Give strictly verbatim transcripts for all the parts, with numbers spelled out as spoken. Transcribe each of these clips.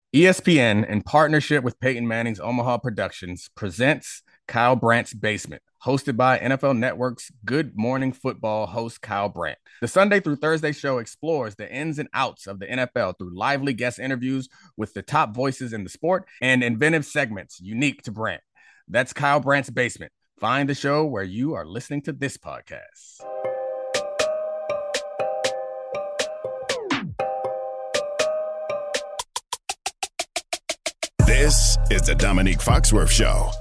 E S P N, in partnership with Peyton Manning's Omaha Productions, presents Kyle Brandt's Basement, hosted by N F L Network's Good Morning Football host Kyle Brandt. The Sunday through Thursday show explores the ins and outs of the N F L through lively guest interviews with the top voices in the sport and inventive segments unique to Brandt. That's Kyle Brandt's Basement. Find the show where you are listening to this podcast. This is the Dominique Foxworth Show.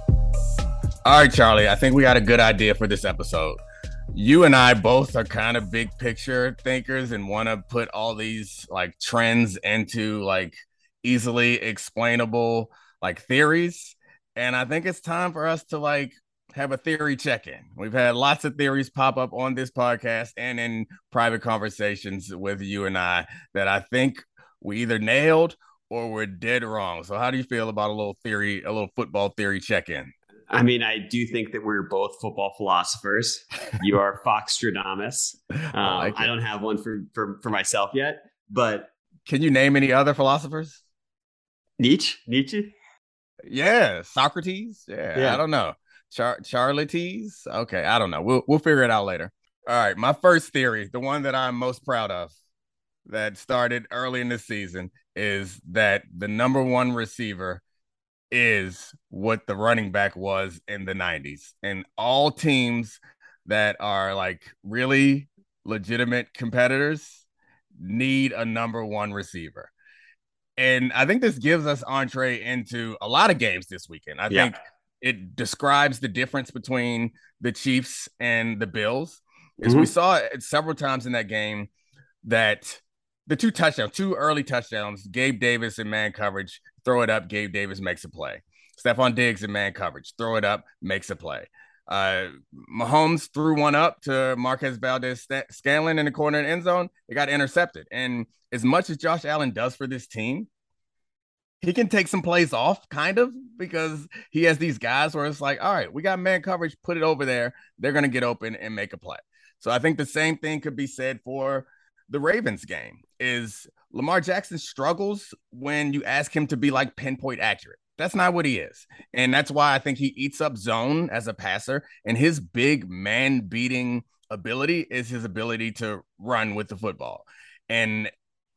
All right, Charlie, I think we got a good idea for this episode. You and I both are kind of big picture thinkers and want to put all these like trends into like easily explainable like theories. And I think it's time for us to like have a theory check-in. We've had lots of theories pop up on this podcast and in private conversations with you and I that I think we either nailed or we're dead wrong. So how do you feel about a little theory, a little football theory check-in? I mean, I do think that we're both football philosophers. You are Foxstradamus. Um, I, like I don't have one for, for, for myself yet, but... Can you name any other philosophers? Nietzsche? Nietzsche? Yeah, Socrates? Yeah, yeah. I don't know. Char- Charlates? Okay, I don't know. We'll, we'll figure it out later. All right, my first theory, the one that I'm most proud of, that started early in the season, is that the number one receiver is what the running back was in the nineties. And all teams that are like really legitimate competitors need a number one receiver. And I think this gives us entree into a lot of games this weekend. I yeah. think it describes the difference between the Chiefs and the Bills. Because mm-hmm. we saw it several times in that game that the two touchdowns, two early touchdowns, Gabe Davis in man coverage, throw it up, Gabe Davis makes a play. Stephon Diggs in man coverage, throw it up, makes a play. Uh, Mahomes threw one up to Marquez Valdes-Scantling in the corner of the end zone. It got intercepted. And as much as Josh Allen does for this team, he can take some plays off, kind of, because he has these guys where it's like, all right, we got man coverage, put it over there. They're going to get open and make a play. So I think the same thing could be said for the Ravens game. Is Lamar Jackson struggles when you ask him to be like pinpoint accurate. That's not what he is. And that's why I think he eats up zone as a passer. And his big man beating ability is his ability to run with the football. And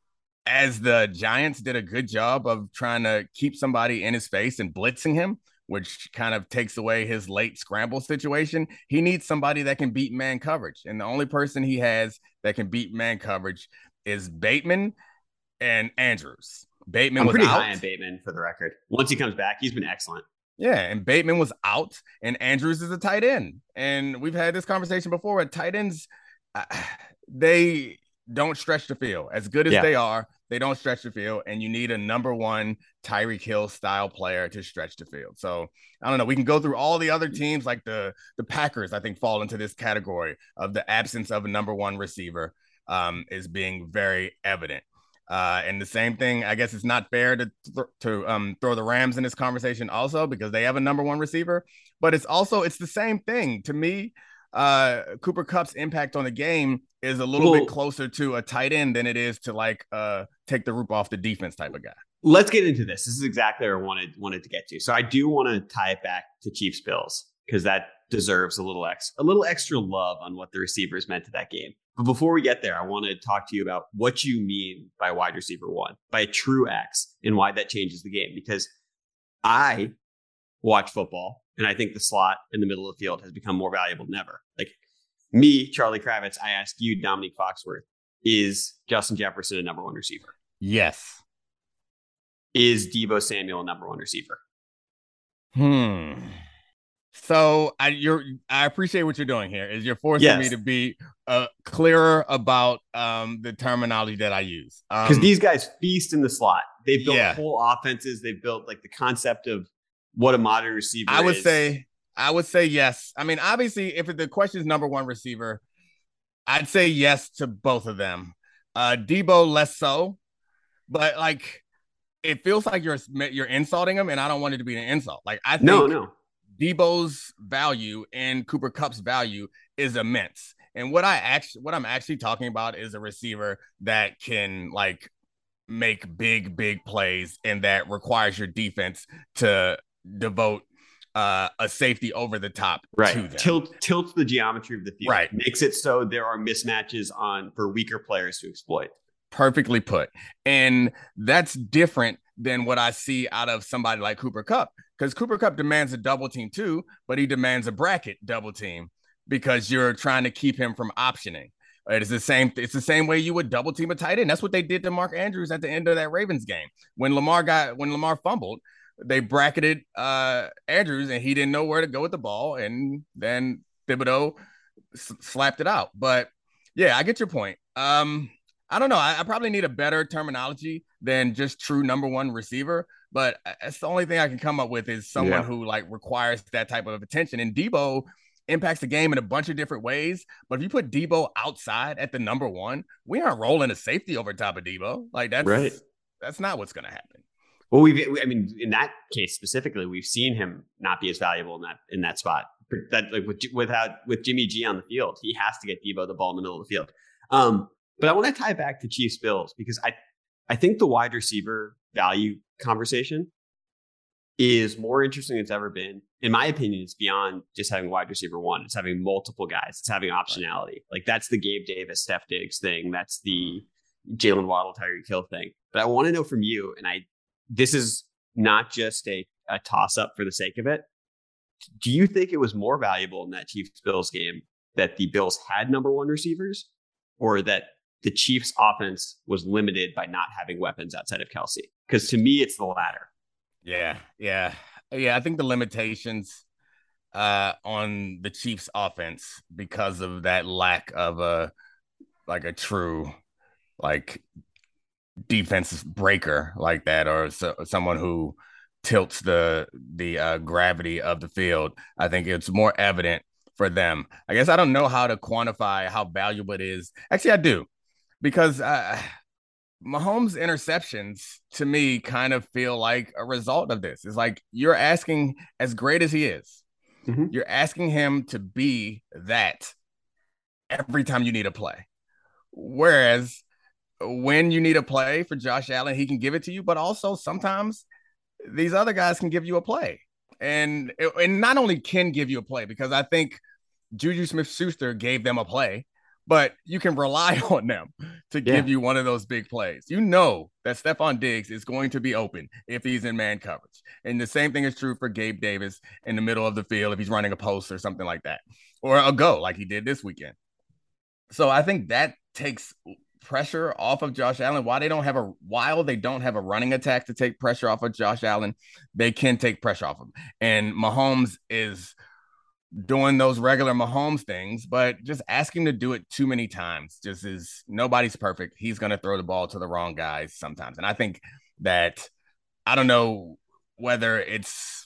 as the Giants did a good job of trying to keep somebody in his face and blitzing him, which kind of takes away his late scramble situation, he needs somebody that can beat man coverage. And the only person he has that can beat man coverage is Bateman and Andrews. Bateman I'm was pretty out. high on Bateman, for the record. Once he comes back, he's been excellent. Yeah, and Bateman was out, and Andrews is a tight end. And we've had this conversation before. At tight ends, uh, they don't stretch the field. As good as yeah. they are, they don't stretch the field, and you need a number one Tyreek Hill style player to stretch the field. So I don't know. We can go through all the other teams, like the the Packers, I think, fall into this category of the absence of a number one receiver um, is being very evident. Uh, and the same thing, I guess it's not fair to th- to um, throw the Rams in this conversation also because they have a number one receiver, but it's also, it's the same thing. To me, uh, Cooper Kupp's impact on the game is a little well, bit closer to a tight end than it is to like uh, take the roof off the defense type of guy. Let's get into this. This is exactly what I wanted, wanted to get to. So I do want to tie it back to Chiefs Bills because that deserves a little ex, a little extra love on what the receivers meant to that game. But before we get there, I want to talk to you about what you mean by wide receiver one, by a true X, and why that changes the game. Because I watch football, and I think the slot in the middle of the field has become more valuable than ever. Like me, Charlie Kravitz, I ask you, Dominique Foxworth, is Justin Jefferson a number one receiver? Yes. Is Deebo Samuel a number one receiver? Hmm. So I you're I appreciate what you're doing here. Is you're forcing yes. me to be uh, clearer about um, the terminology that I use. Because um, these guys feast in the slot. They've built yeah. whole offenses. They've built like the concept of what a modern receiver I would is. say I would say yes. I mean, obviously, if the question is number one receiver, I'd say yes to both of them. Uh, Deebo less so, but like it feels like you're you're insulting him, and I don't want it to be an insult. Like I think no, no. Deebo's value and Cooper Kupp's value is immense. And what I actually, what I'm actually talking about is a receiver that can like make big, big plays, and that requires your defense to devote uh, a safety over the top right. to them. Tilt, tilt the geometry of the field. Right. Makes it so there are mismatches on for weaker players to exploit. Perfectly put. And that's different than what I see out of somebody like Cooper Kupp, because Cooper Kupp demands a double team too, but he demands a bracket double team because you're trying to keep him from optioning. It's the same. It's the same way you would double team a tight end. That's what they did to Mark Andrews at the end of that Ravens game. When Lamar got when Lamar fumbled, they bracketed uh, Andrews, and he didn't know where to go with the ball, and then Thibodeau s- slapped it out. But yeah, I get your point. Um, I don't know. I, I probably need a better terminology than just true number one receiver. But that's the only thing I can come up with is someone yeah. who like requires that type of attention. And Debo impacts the game in a bunch of different ways. But if you put Debo outside at the number one, we aren't rolling a safety over top of Debo. Like that's right. That's not what's going to happen. Well, we've, I mean, in that case specifically, we've seen him not be as valuable in that in that spot. That like with, without with Jimmy G on the field, he has to get Debo the ball in the middle of the field. Um, but I want to tie it back to Chiefs Bills because I, I think the wide receiver value conversation is more interesting than it's ever been. In my opinion, it's beyond just having wide receiver one. It's having multiple guys. It's having optionality. Like that's the Gabe Davis, Steph Diggs thing. That's the Jalen Waddle, Tyreek Hill thing. But I want to know from you, and I, this is not just a, a toss up for the sake of it. Do you think it was more valuable in that Chiefs Bills game that the Bills had number one receivers, or that the Chiefs offense was limited by not having weapons outside of Kelsey? Because to me, it's the latter. Yeah, yeah, yeah. I think the limitations uh, on the Chiefs offense because of that lack of a like a true like defensive breaker like that, or so, someone who tilts the the uh, gravity of the field. I think it's more evident for them. I guess I don't know how to quantify how valuable it is. Actually, I do, because uh, Mahomes' interceptions to me kind of feel like a result of this. It's like you're asking, as great as he is, mm-hmm. you're asking him to be that every time you need a play. Whereas when you need a play for Josh Allen, he can give it to you, but also sometimes these other guys can give you a play. And, and not only can give you a play, because I think Juju Smith-Schuster gave them a play, but you can rely on them to yeah. give you one of those big plays. You know that Stephon Diggs is going to be open if he's in man coverage. And the same thing is true for Gabe Davis in the middle of the field if he's running a post or something like that, or a go like he did this weekend. So I think that takes pressure off of Josh Allen. While they don't have a while they don't have a running attack to take pressure off of Josh Allen, they can take pressure off him. And Mahomes is doing those regular Mahomes things, but just asking to do it too many times just is nobody's perfect. He's going to throw the ball to the wrong guys sometimes. And I think that I don't know whether it's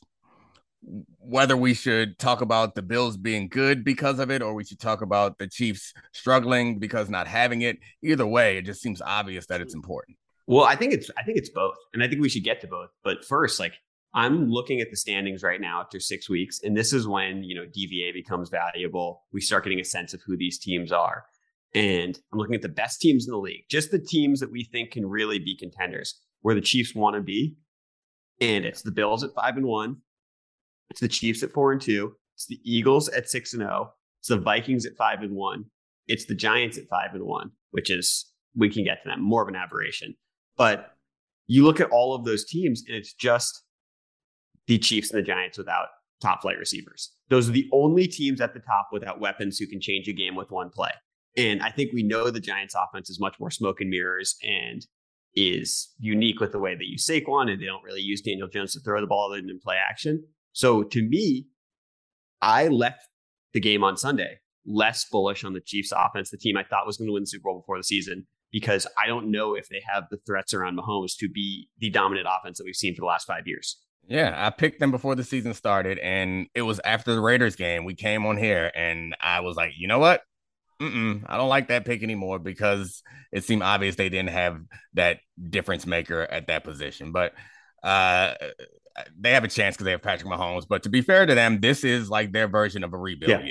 whether we should talk about the Bills being good because of it, or we should talk about the Chiefs struggling because not having it. Either way, it just seems obvious that it's important. Well, I think it's I think it's both. And I think we should get to both. But first, like I'm looking at the standings right now after six weeks. And this is when, you know, D V A becomes valuable. We start getting a sense of who these teams are. And I'm looking at the best teams in the league, just the teams that we think can really be contenders, where the Chiefs want to be. And it's the Bills at five and one. It's the Chiefs at four and two. It's the Eagles at six and oh. It's the Vikings at five and one. It's the Giants at five and one, which is, we can get to them, more of an aberration. But you look at all of those teams, and it's just the Chiefs and the Giants without top flight receivers. Those are the only teams at the top without weapons who can change a game with one play. And I think we know the Giants offense is much more smoke and mirrors and is unique with the way they use Saquon, and they don't really use Daniel Jones to throw the ball other than in play action. So to me, I left the game on Sunday less bullish on the Chiefs offense, the team I thought was going to win the Super Bowl before the season, because I don't know if they have the threats around Mahomes to be the dominant offense that we've seen for the last five years. Yeah, I picked them before the season started, and it was after the Raiders game. We came on here, and I was like, you know what? Mm-mm, I don't like that pick anymore, because it seemed obvious they didn't have that difference maker at that position. But uh, they have a chance because they have Patrick Mahomes. But to be fair to them, this is like their version of a rebuild yeah. year.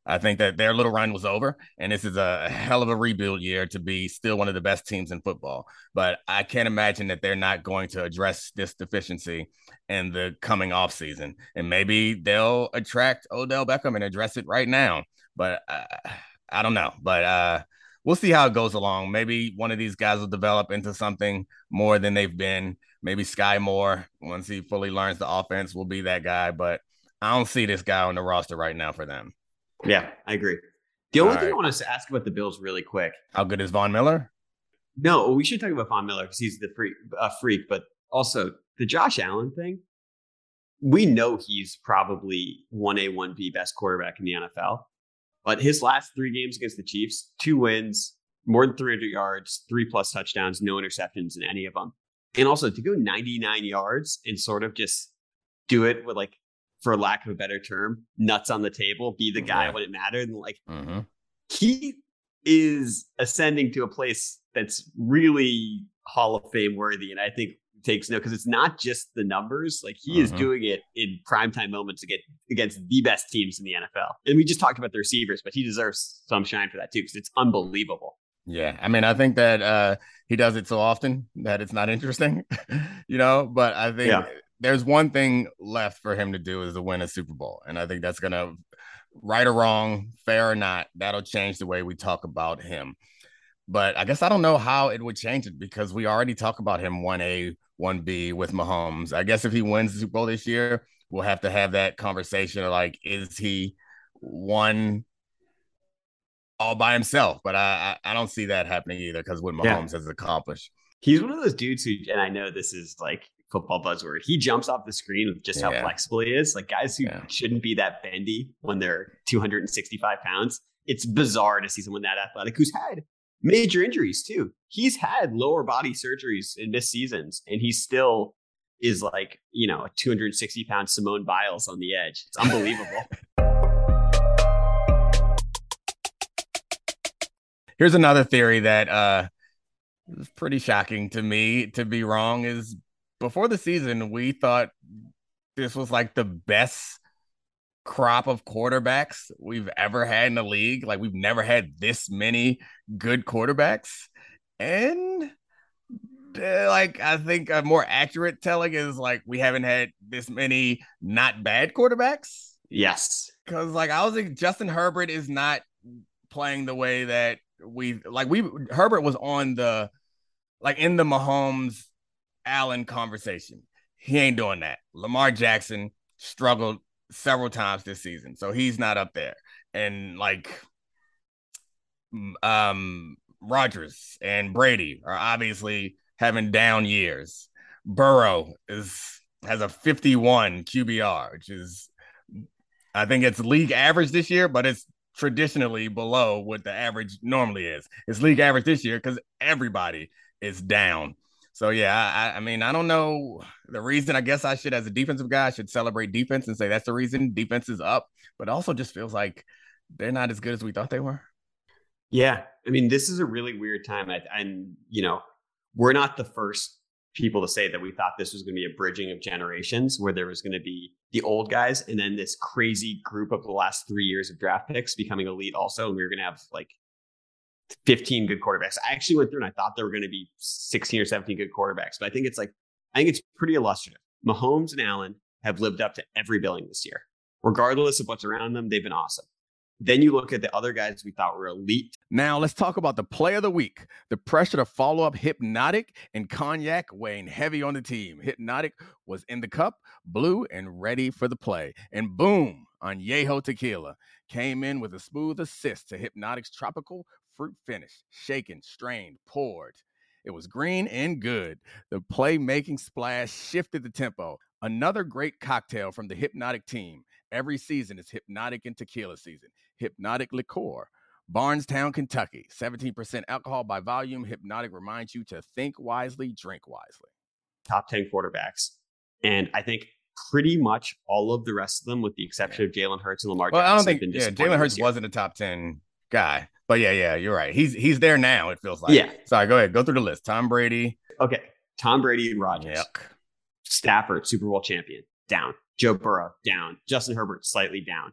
I think that their little run was over, and this is a hell of a rebuild year to be still one of the best teams in football. But I can't imagine that they're not going to address this deficiency in the coming offseason. And maybe they'll attract Odell Beckham and address it right now. But uh, I don't know. But uh, we'll see how it goes along. Maybe one of these guys will develop into something more than they've been. Maybe Sky Moore, once he fully learns the offense, will be that guy. But I don't see this guy on the roster right now for them. Yeah, I agree. The only All thing right. I want to ask about the Bills really quick. How good is Von Miller? No, we should talk about Von Miller because he's the freak, a freak, but also the Josh Allen thing. We know he's probably one A, one B best quarterback in the N F L. But his last three games against the Chiefs, two wins, more than three hundred yards, three plus touchdowns, no interceptions in any of them. And also to go ninety-nine yards and sort of just do it with, like, for lack of a better term, nuts on the table, be the guy Yeah. when it mattered. And like, Mm-hmm. he is ascending to a place that's really Hall of Fame worthy. And I think takes note because it's not just the numbers. Like, he is Mhm. doing it in primetime moments against, against the best teams in the N F L. And we just talked about the receivers, but he deserves some shine for that too, because it's unbelievable. Yeah, I mean, I think that uh, he does it so often that it's not interesting, you know. But I think Yeah. there's one thing left for him to do is to win a Super Bowl, and I think that's gonna, right or wrong, fair or not, that'll change the way we talk about him. But I guess I don't know how it would change it because we already talk about him one A, one B with Mahomes. I guess if he wins the Super Bowl this year, we'll have to have that conversation of like, is he one all by himself? But I I, I don't see that happening either because what Mahomes Yeah. has accomplished. He's one of those dudes who, and I know this is like football buzzword, he jumps off the screen with just how Yeah. flexible he is. Like, guys who Yeah. shouldn't be that bendy when they're two hundred sixty-five pounds. It's bizarre to see someone that athletic who's had major injuries too. He's had lower body surgeries in missed seasons, and he still is like, you know, a two hundred sixty pound Simone Biles on the edge. It's unbelievable. Here's another theory that uh is pretty shocking to me to be wrong is before the season, we thought this was like the best crop of quarterbacks we've ever had in the league. Like, we've never had this many good quarterbacks. And uh, like, I think a more accurate telling is like, we haven't had this many not bad quarterbacks. Yes. Cause like, I was like, Justin Herbert is not playing the way that we like we Herbert was on the like in the Mahomes Allen conversation. He ain't doing that. Lamar Jackson struggled several times this season, so he's not up there. And like um Rodgers and Brady are obviously having down years. Burrow is has a fifty-one Q B R, which is, I think it's league average this year, but it's traditionally below what the average normally is. It's league average this year because everybody is down. So yeah, I, I mean, I don't know the reason. I guess I should, as a defensive guy, I should celebrate defense and say that's the reason defense is up. But also just feels like they're not as good as we thought they were. Yeah. I mean, this is a really weird time. I, and, you know, we're not the first people to say that we thought this was going to be a bridging of generations where there was going to be the old guys and then this crazy group of the last three years of draft picks becoming elite also. And we were going to have like fifteen good quarterbacks. I actually went through and I thought there were going to be sixteen or seventeen good quarterbacks, but I think it's like, I think it's pretty illustrative. Mahomes and Allen have lived up to every billing this year. Regardless of what's around them, they've been awesome. Then you look at the other guys we thought were elite. Now let's talk about the play of the week. The pressure to follow up Hypnotic and Cognac weighing heavy on the team. Hypnotic was in the cup, blue, and ready for the play. And boom, Añejo Tequila came in with a smooth assist to Hypnotic's tropical fruit finish. Shaken, strained, poured. It was green and good. The playmaking splash shifted the tempo. Another great cocktail from the Hypnotic team. Every season is Hypnotic and Tequila season. Hypnotic Liqueur. Barnstown, Kentucky. seventeen percent alcohol by volume. Hypnotic reminds you to think wisely, drink wisely. Top ten quarterbacks. And I think pretty much all of the rest of them, with the exception of Jalen Hurts and Lamar Well, Jackson, I don't have think been yeah, disappointing Jalen Hurts this year. wasn't a top ten guy. But yeah, yeah, you're right. He's he's there now, it feels like. Yeah. Sorry, go ahead. Go through the list. Tom Brady. Okay. Tom Brady and Rodgers. Yuck. Stafford, Super Bowl champion, down. Joe Burrow, down. Justin Herbert, slightly down.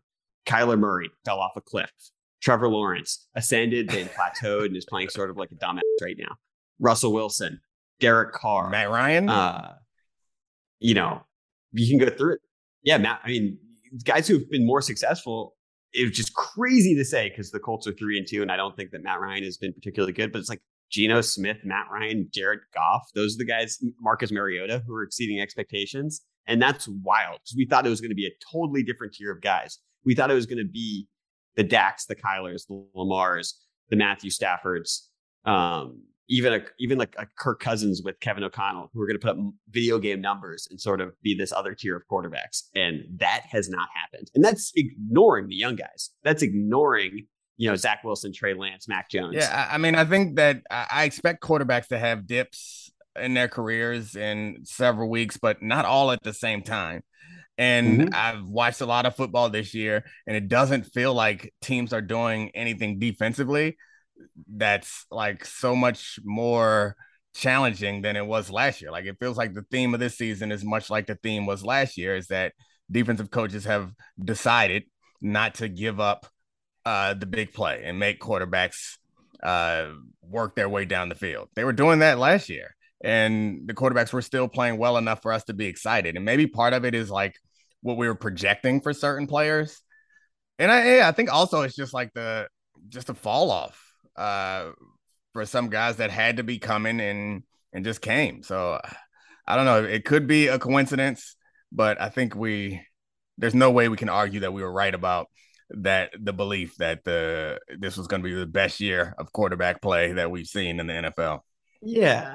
Kyler Murray fell off a cliff. Trevor Lawrence ascended, then plateaued, and is playing sort of like a dumbass right now. Russell Wilson, Derek Carr, Matt Ryan. Uh, you know, you can go through it. Yeah, Matt. I mean, guys who've been more successful. It's just crazy to say because the Colts are three and two, and I don't think that Matt Ryan has been particularly good. But it's like Geno Smith, Matt Ryan, Jared Goff. Those are the guys, Marcus Mariota, who are exceeding expectations. And that's wild because we thought it was going to be a totally different tier of guys. We thought it was going to be the Dax, the Kylers, the Lamars, the Matthew Staffords, um, even a, even like a Kirk Cousins with Kevin O'Connell, who are going to put up video game numbers and sort of be this other tier of quarterbacks. And that has not happened. And that's ignoring the young guys. That's ignoring, you know, Zach Wilson, Trey Lance, Mac Jones. Yeah, I mean, I think that I expect quarterbacks to have dips in their careers in several weeks, but not all at the same time. And mm-hmm. I've watched a lot of football this year, and it doesn't feel like teams are doing anything defensively that's like so much more challenging than it was last year. Like it feels like the theme of this season is much like the theme was last year, is that defensive coaches have decided not to give up uh, the big play and make quarterbacks uh, work their way down the field. They were doing that last year, and the quarterbacks were still playing well enough for us to be excited. And maybe part of it is like what we were projecting for certain players. And I, yeah, I think also it's just like the, just a fall off uh, for some guys that had to be coming and, and just came. So I don't know. It could be a coincidence, but I think we, there's no way we can argue that we were right about that, the belief that the, this was going to be the best year of quarterback play that we've seen in the N F L. Yeah.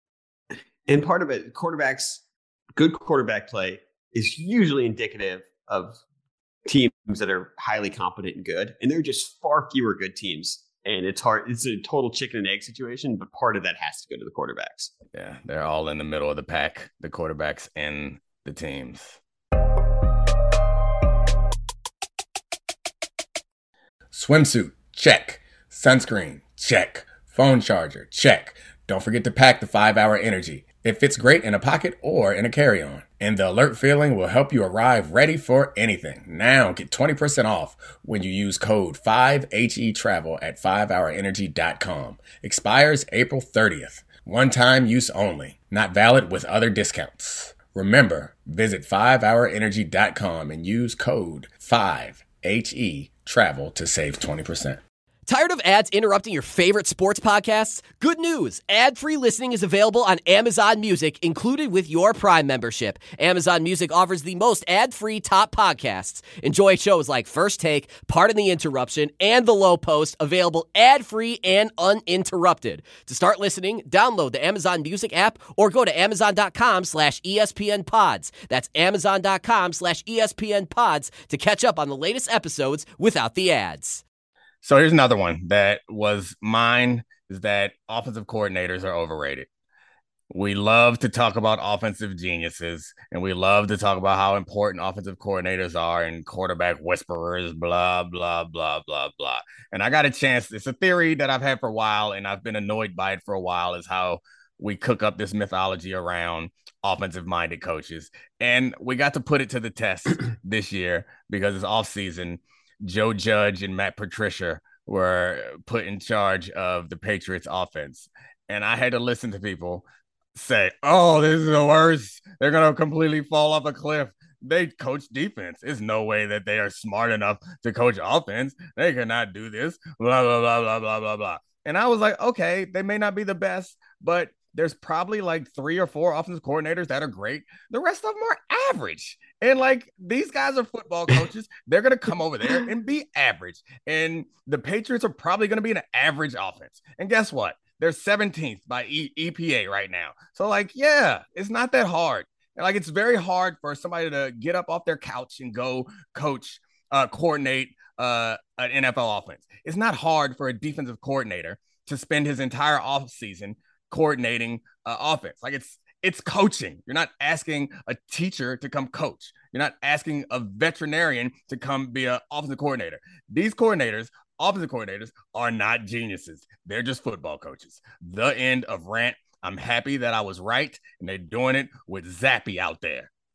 And part of it, quarterbacks, good quarterback play is usually indicative of teams that are highly competent and good. And there are just far fewer good teams. And it's hard. It's a total chicken and egg situation, but part of that has to go to the quarterbacks. Yeah, they're all in the middle of the pack, the quarterbacks and the teams. Swimsuit, check. Sunscreen, check. Phone charger, check. Don't forget to pack the five hour Energy. It fits great in a pocket or in a carry-on. And the alert feeling will help you arrive ready for anything. Now get twenty percent off when you use code five H E Travel at five hour energy dot com. Expires April thirtieth. One-time use only. Not valid with other discounts. Remember, visit five hour energy dot com and use code five H E Travel to save twenty percent. Tired of ads interrupting your favorite sports podcasts? Good news! Ad-free listening is available on Amazon Music, included with your Prime membership. Amazon Music offers the most ad-free top podcasts. Enjoy shows like First Take, Pardon the Interruption, and The Low Post, available ad-free and uninterrupted. To start listening, download the Amazon Music app or go to amazon.com slash ESPN pods. That's amazon.com slash ESPN pods to catch up on the latest episodes without the ads. So here's another one that was mine, is that offensive coordinators are overrated. We love to talk about offensive geniuses, and we love to talk about how important offensive coordinators are and quarterback whisperers, blah, blah, blah, blah, blah. And I got a chance. It's a theory that I've had for a while, and I've been annoyed by it for a while, is how we cook up this mythology around offensive-minded coaches. And we got to put it to the test this year because it's off-season. Joe Judge and Matt Patricia were put in charge of the Patriots offense. And I had to listen to people say, oh, this is the worst. They're going to completely fall off a cliff. They coach defense. There's no way that they are smart enough to coach offense. They cannot do this. Blah, blah, blah, blah, blah, blah, blah. And I was like, okay, they may not be the best, but there's probably like three or four offensive coordinators that are great. The rest of them are average. And like, these guys are football coaches. They're going to come over there and be average. And the Patriots are probably going to be an average offense. And guess what? They're seventeenth by e- EPA right now. So like, yeah, it's not that hard. And like, it's very hard for somebody to get up off their couch and go coach, uh, coordinate uh, an N F L offense. It's not hard for a defensive coordinator to spend his entire offseason coordinating uh, offense. Like, it's it's coaching. You're not asking a teacher to come coach. You're not asking a veterinarian to come be an offensive coordinator. These coordinators, offensive coordinators, are not geniuses. They're just football coaches. The end of rant. I'm happy that I was right, and they're doing it with Zappy out there.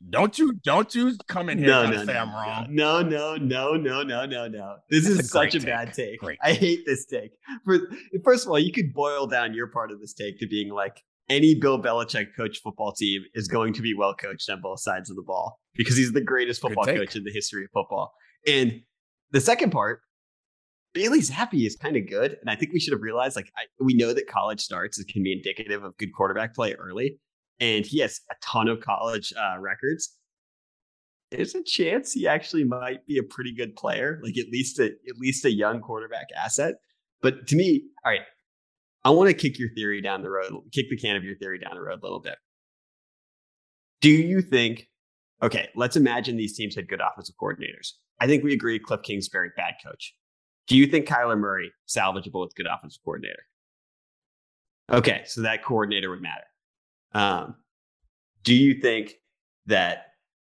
Don't you don't you come in here no, trying no, to say no, I'm wrong. No, no, no, no, no, no, no. This That's is a such a take. bad take. Great. I hate this take. For first of all, you could boil down your part of this take to being like any Bill Belichick coach football team is going to be well coached on both sides of the ball because he's the greatest football coach in the history of football. And the second part, Bailey Zappi is kind of good. And I think we should have realized, like, I, we know that college starts can be indicative of good quarterback play early. And he has a ton of college uh, records. There's a chance he actually might be a pretty good player, like at least a, at least a young quarterback asset. But to me, all right, I want to kick your theory down the road, kick the can of your theory down the road a little bit. Do you think, okay, let's imagine these teams had good offensive coordinators. I think we agree Cliff King's a very bad coach. Do you think Kyler Murray salvageable with good offensive coordinator? Okay, so that coordinator would matter. Um, do you think that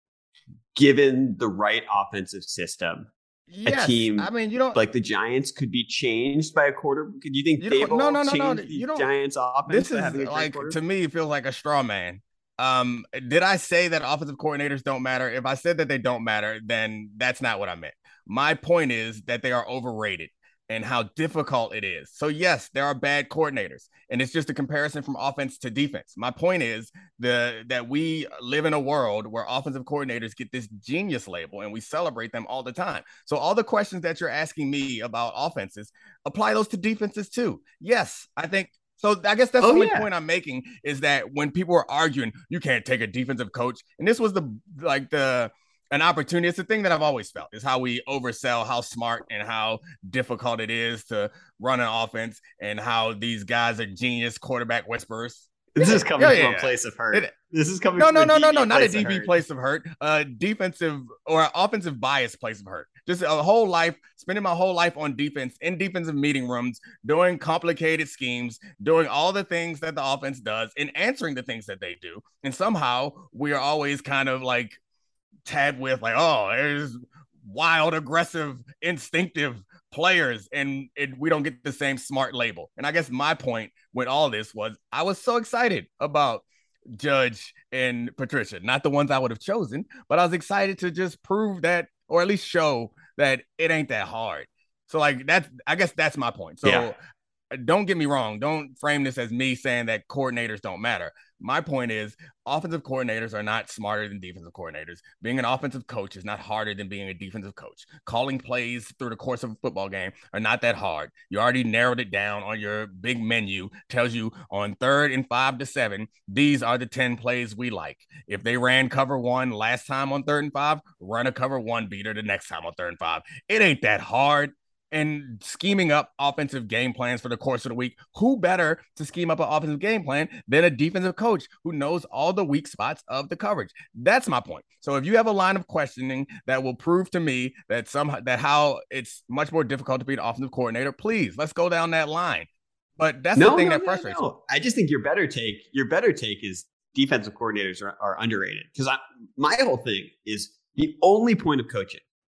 given the right offensive system, yes, a team I mean, you don't like the Giants could be changed by a quarter? Do you think you Dable no, no, no, changed no, the you don't, Giants offense? This is having a like, to me, it feels like a straw man. Um, did I say that offensive coordinators don't matter? If I said that they don't matter, then that's not what I meant. My point is that they are overrated and how difficult it is. So yes, there are bad coordinators, and it's just a comparison from offense to defense. My point is the that we live in a world where offensive coordinators get this genius label, and we celebrate them all the time. So all the questions that you're asking me about offenses, apply those to defenses too. Yes, I think so. I guess that's oh, the only yeah. point I'm making is that when people are arguing, you can't take a defensive coach, and this was the like the. an opportunity. It's the thing that I've always felt is how we oversell how smart and how difficult it is to run an offense and how these guys are genius quarterback whisperers. This is coming yeah, from yeah. a place of hurt. It, this is coming no, from no, a no, D B no, no, not a D B place of hurt. A defensive or offensive bias place of hurt. Just a whole life, spending my whole life on defense, in defensive meeting rooms, doing complicated schemes, doing all the things that the offense does and answering the things that they do. And somehow we are always kind of like, tabbed with like, oh, there's wild, aggressive, instinctive players, and it, we don't get the same smart label. And I guess my point with all this was I was so excited about Judge and Patricia, not the ones I would have chosen, but I was excited to just prove that, or at least show that it ain't that hard. So like that's, I guess that's my point. So yeah. Don't get me wrong. Don't frame this as me saying that coordinators don't matter. My point is offensive coordinators are not smarter than defensive coordinators. Being an offensive coach is not harder than being a defensive coach. Calling plays through the course of a football game are not that hard. You already narrowed it down on your big menu. Tells you on third and five to seven, these are the ten plays we like. If they ran cover one last time on third and five, run a cover one beater the next time on third and five. It ain't that hard. And scheming up offensive game plans for the course of the week, who better to scheme up an offensive game plan than a defensive coach who knows all the weak spots of the coverage? That's my point. So if you have a line of questioning that will prove to me that somehow that how it's much more difficult to be an offensive coordinator, please, let's go down that line. But that's no, the thing no, that no, frustrates no. me. I just think your better take, your better take is defensive coordinators are, are underrated. Because my whole thing is the only point of coaching,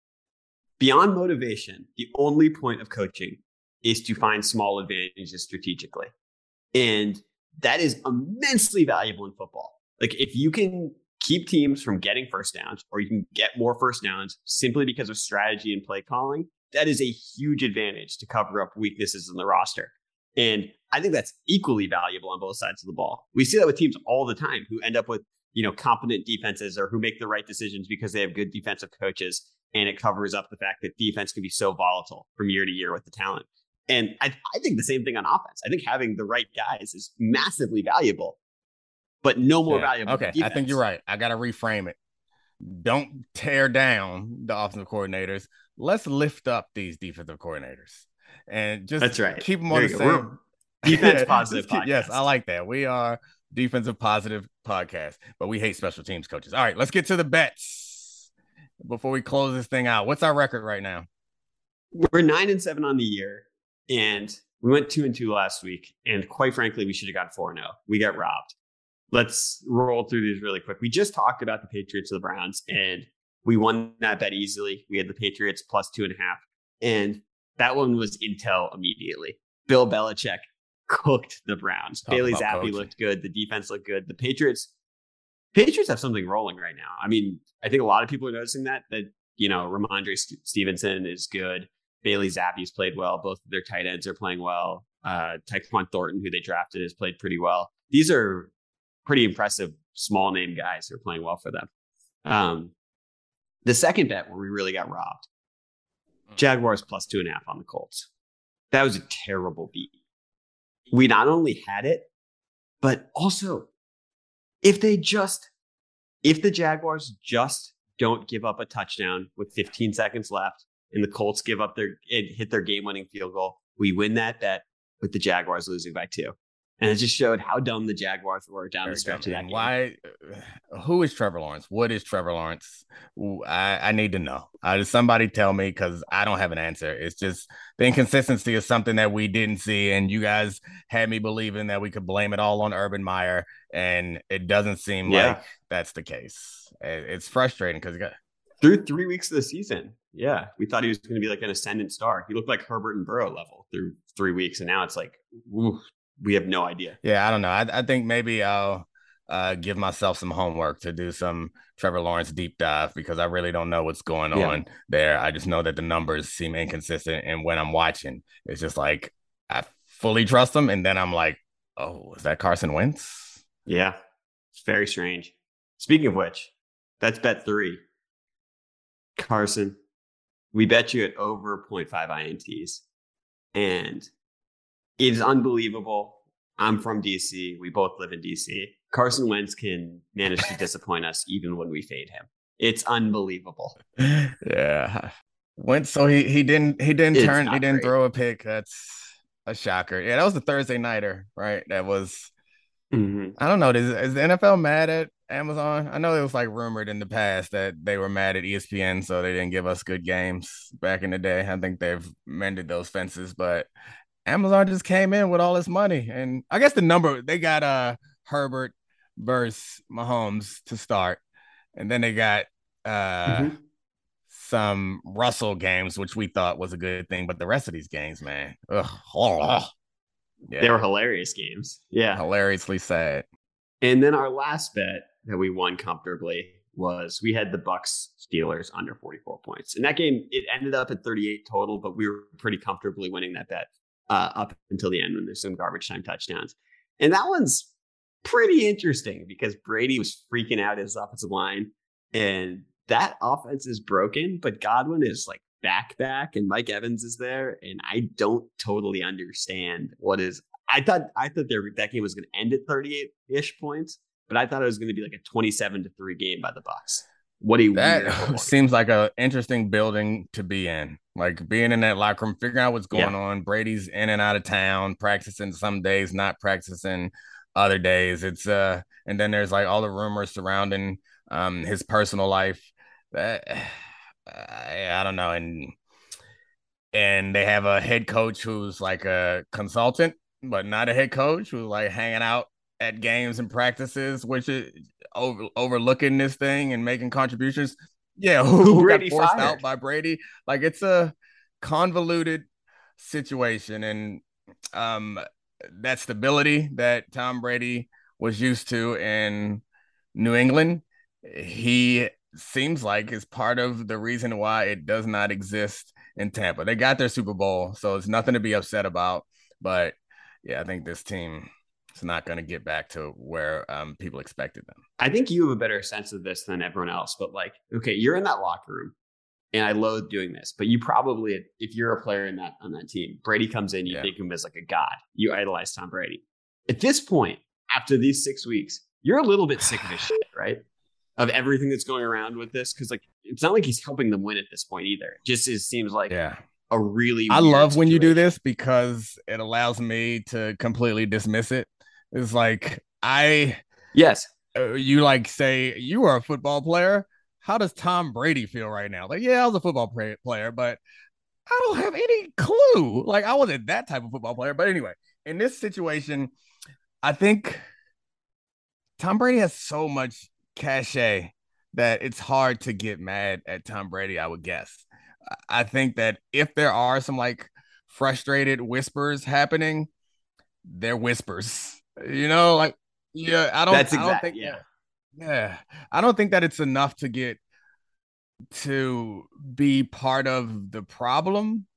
beyond motivation, the only point of coaching is to find small advantages strategically. And that is immensely valuable in football. Like if you can keep teams from getting first downs, or you can get more first downs simply because of strategy and play calling, that is a huge advantage to cover up weaknesses in the roster. And I think that's equally valuable on both sides of the ball. We see that with teams all the time who end up with, you know, competent defenses or who make the right decisions because they have good defensive coaches. And it covers up the fact that defense can be so volatile from year to year with the talent. And I, I think the same thing on offense. I think having the right guys is massively valuable, but no more yeah. valuable. Okay, I think you're right. I got to reframe it. Don't tear down the offensive coordinators. Let's lift up these defensive coordinators and just That's right. keep them on the same. We're defense positive podcast. Yes, I like that. We are defensive positive podcast, but we hate special teams coaches. All right, let's get to the bets. Before we close this thing out, what's our record right now? We're nine and seven on the year, and we went two and two last week. And quite frankly, we should have got four and zero. We got robbed. Let's roll through these really quick. We just talked about the Patriots and the Browns, and we won that bet easily. We had the Patriots plus two and a half, and that one was intel immediately. Bill Belichick cooked the Browns. Talk Bailey Zappi looked good. The defense looked good. The Patriots. Patriots have something rolling right now. I mean, I think a lot of people are noticing that, that, you know, Ramondre Stevenson is good. Bailey Zappi's played well. Both of their tight ends are playing well. Uh, Tyquan Thornton, who they drafted, has played pretty well. These are pretty impressive small name guys who are playing well for them. Um, the second bet where we really got robbed, Jaguars plus two and a half on the Colts. That was a terrible beat. We not only had it, but also if they just, if the Jaguars just don't give up a touchdown with fifteen seconds left and the Colts give up their, and hit their game winning field goal, we win that bet with the Jaguars losing by two. And it just showed how dumb the Jaguars were down the stretch of that game. Why? Who is Trevor Lawrence? What is Trevor Lawrence? I, I need to know. Uh, somebody tell me, because I don't have an answer. It's just the inconsistency is something that we didn't see, and you guys had me believing that we could blame it all on Urban Meyer, and it doesn't seem yeah. like that's the case. It's frustrating because got through three weeks of the season. Yeah, we thought he was going to be like an ascendant star. He looked like Herbert and Burrow level through three weeks, and now it's like, ooh, we have no idea. Yeah, I don't know. I, I think maybe I'll uh, give myself some homework to do some Trevor Lawrence deep dive, because I really don't know what's going yeah. on there. I just know that the numbers seem inconsistent. And when I'm watching, it's just like I fully trust him. And then I'm like, oh, is that Carson Wentz? Yeah, it's very strange. Speaking of which, that's bet three. Carson, we bet you at over zero point five I N Ts. And it is unbelievable. I'm from D C. We both live in D C. Carson Wentz can manage to disappoint us even when we fade him. It's unbelievable. Yeah. Wentz, so he he didn't he didn't it's turn he didn't great. throw a pick. That's a shocker. Yeah, that was the Thursday nighter, right? That was mm-hmm. I don't know. Is, is the N F L mad at Amazon? I know it was like rumored in the past that they were mad at E S P N, so they didn't give us good games back in the day. I think they've mended those fences, but Amazon just came in with all this money. And I guess the number, they got uh Herbert versus Mahomes to start. And then they got uh mm-hmm. some Russell games, which we thought was a good thing. But the rest of these games, man, ugh, oh, yeah. They were hilarious games. Yeah. Hilariously sad. And then our last bet that we won comfortably was we had the Bucks Steelers under forty-four points. And that game, it ended up at thirty-eight total, but we were pretty comfortably winning that bet. Uh, up until the end when there's some garbage time touchdowns. And that one's pretty interesting because Brady was freaking out his offensive line, and that offense is broken, but Godwin is like back back and Mike Evans is there. And I don't totally understand what is, I thought, I thought there, that game was going to end at thirty-eight ish points, but I thought it was going to be like a twenty-seven to three game by the Bucks. What do you That seems like an interesting building to be in. Like being in that locker room, figuring out what's going yeah. on. Brady's in and out of town, practicing some days, not practicing other days. It's uh, and then there's like all the rumors surrounding um his personal life. That I, I don't know, and and they have a head coach who's like a consultant, but not a head coach, who's like hanging out at games and practices, which is over, overlooking this thing and making contributions. Yeah, who, who Brady got forced fired. out by Brady. Like it's a convoluted situation, and um, that stability that Tom Brady was used to in New England, he seems like is part of the reason why it does not exist in Tampa. They got their Super Bowl, so it's nothing to be upset about. But yeah, I think this team is not going to get back to where um, people expected them. I think you have a better sense of this than everyone else. But like, okay, you're in that locker room, and I loathe doing this. But you probably, if you're a player in that on that team, Brady comes in, you yeah. think of him as like a god. You idolize Tom Brady. At this point, after these six weeks, you're a little bit sick of his shit, right? Of everything that's going around with this, because like it's not like he's helping them win at this point either. It just it seems like yeah. a really I love situation. When you do this because it allows me to completely dismiss it. It's like I yes, uh, you like say you are a football player. How does Tom Brady feel right now? Like, yeah, I was a football play- player, but I don't have any clue. Like, I wasn't that type of football player. But anyway, in this situation, I think Tom Brady has so much cachet that it's hard to get mad at Tom Brady, I would guess. I think that if there are some like frustrated whispers happening, they're whispers. You know, like yeah, I don't. That's exactly. I don't think yeah. Yeah, I don't think that it's enough to get to be part of the problem.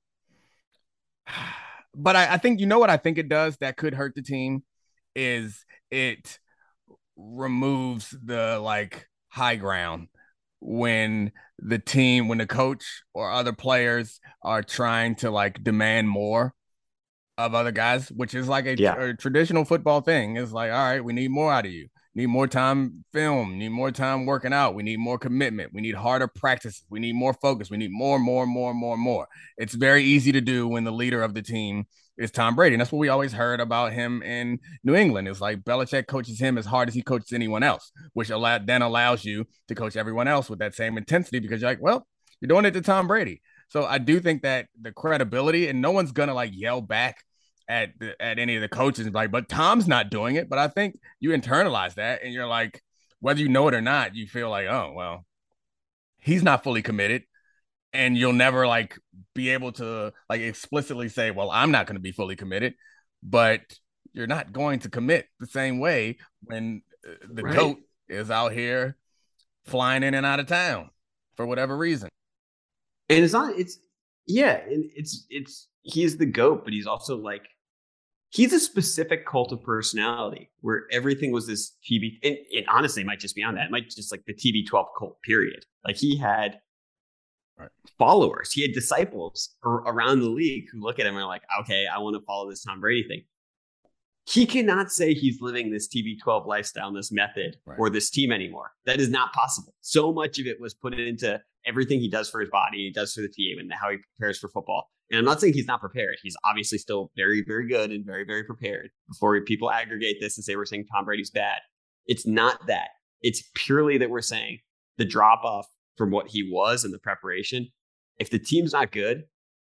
But I, I think, you know what I think it does that could hurt the team is it removes the like high ground when the team, when the coach or other players are trying to like demand more of other guys, which is like a, Yeah. a traditional football thing. It's like, all right, we need more out of you. Need more time film, need more time working out. We need more commitment. We need harder practice. We need more focus. We need more, more, more, more, more. It's very easy to do when the leader of the team is Tom Brady. And that's what we always heard about him in New England. It's like Belichick coaches him as hard as he coaches anyone else, which allow, then allows you to coach everyone else with that same intensity because you're like, well, you're doing it to Tom Brady. So I do think that the credibility, and no one's going to like yell back at at any of the coaches, like, but Tom's not doing it. But I think you internalize that, and you're like, whether you know it or not, you feel like, oh well, he's not fully committed, and you'll never like be able to like explicitly say, well, I'm not going to be fully committed, but you're not going to commit the same way when the right. GOAT is out here flying in and out of town for whatever reason. And it's not, it's yeah, it's it's he's the GOAT, but he's also like, he's a specific cult of personality where everything was this T B. And, and honestly, it might just be on that. It might just like the T B twelve cult period. Like he had right. followers. He had disciples around the league who look at him and are like, okay, I want to follow this Tom Brady thing. He cannot say he's living this T B twelve lifestyle, this method, right. or this team anymore. That is not possible. So much of it was put into everything he does for his body, he does for the team, and how he prepares for football. And I'm not saying he's not prepared. He's obviously still very, very good and very, very prepared. Before people aggregate this and say we're saying Tom Brady's bad, it's not that. It's purely that we're saying the drop off from what he was in the preparation. If the team's not good,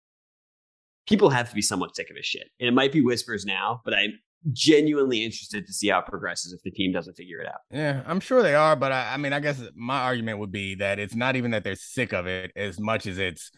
people have to be somewhat sick of his shit. And it might be whispers now, but I'm genuinely interested to see how it progresses if the team doesn't figure it out. Yeah, I'm sure they are. But I, I mean, I guess my argument would be that it's not even that they're sick of it as much as it's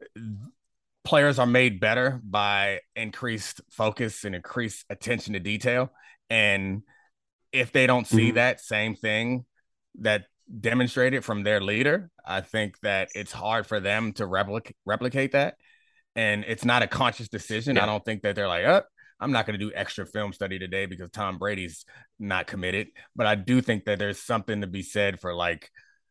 players are made better by increased focus and increased attention to detail. And if they don't see mm-hmm. that same thing that demonstrated from their leader, I think that it's hard for them to replic- replicate that. And it's not a conscious decision. Yeah. I don't think that they're like, oh, I'm not going to do extra film study today because Tom Brady's not committed. But I do think that there's something to be said for like,